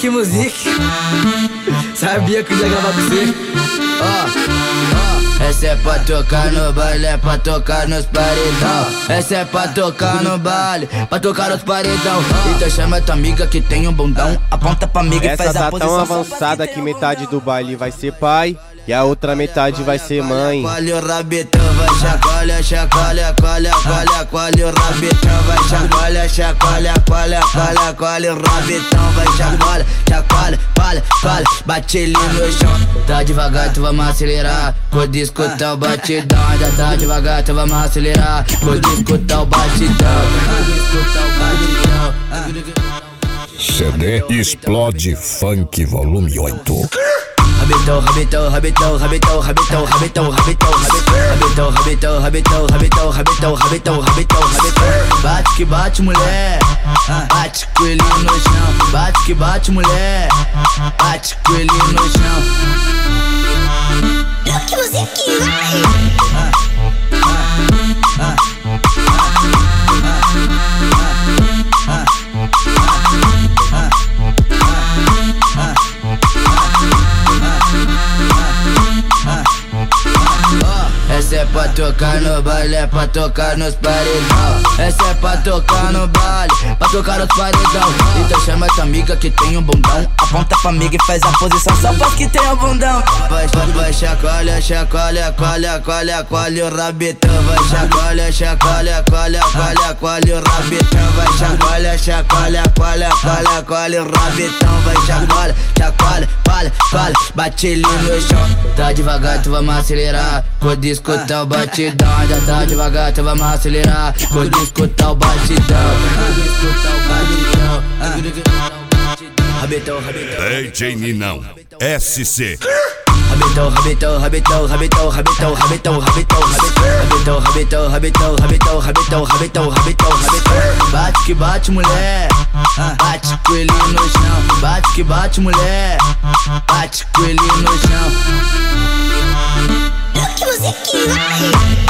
Que musique. Sabia que eu ia gravar com você. Essa é pra tocar no baile, é pra tocar nos paredão. Essa é pra tocar no baile, pra tocar nos paredão. Então chama tua amiga que tem um bundão, aponta pra amiga e faz a posição. Essa tá tão avançada que metade do baile vai ser pai e a outra metade vai ser mãe. Chacoalha o rabetão, vai chacoalha, chacoalha, coalha, coalha, coalha o rabetão, vai chacoalha, chacoalha, coalha, coalha, coalha o rabetão, vai chacoalha, chacoalha, coalha, coalha, bate ele no chão. Tá devagar, tu vamos acelerar, pode escutar o batidão. Ainda tá devagar, tu vamos acelerar, pode escutar o batidão. CD Explode Funk Volume 8. Rabetão, rabetão, rabetão, rabetão, rabetão, rabetão, rabetão, rabetão, rabetão, rabetão, rabetão, rabetão, rabetão, rabetão, rabetão. Bate que bate, mulher, bate com ele no chão. Bate que bate, mulher, bate com ele no chão. Que musiquinha, vai! Essa é pra tocar no baile, é pra tocar nos paredão. Essa é pra tocar no baile, pra tocar nos paredão. Então chama tua amiga que tem um bundão, aponta pra amiga e faz a posição, só faz que tem um bundão. Vai chacoalha, chacoalha, coalha, coalha, coalha o rabetão. Vai chacoalha, chacoalha, coalha, coalha, coalha o rabetão. Vai chacoalha, chacoalha, coalha, coalha, coalha o rabetão. Vai chacoalha, chacoalha, coalha, coalha, bate ele no chão. Tá devagar, tu vamos acelerar, pode escutar o batidão. Ainda tá devagar, tu vamos acelerar, pode escutar o batidão. Rabetão, rabetão, DJ Ninão SC. rabetão, rabetão, rabetão, rabetão, rabetão, rabetão, rabetão, rabetão, rabetão, rabetão, rabetão, rabetão, rabetão, rabetão, rabetão. Bate que bate, mulher, bate com ele no chão. Bate que bate, mulher, bate com ele no chão. Que musiquinha, vai!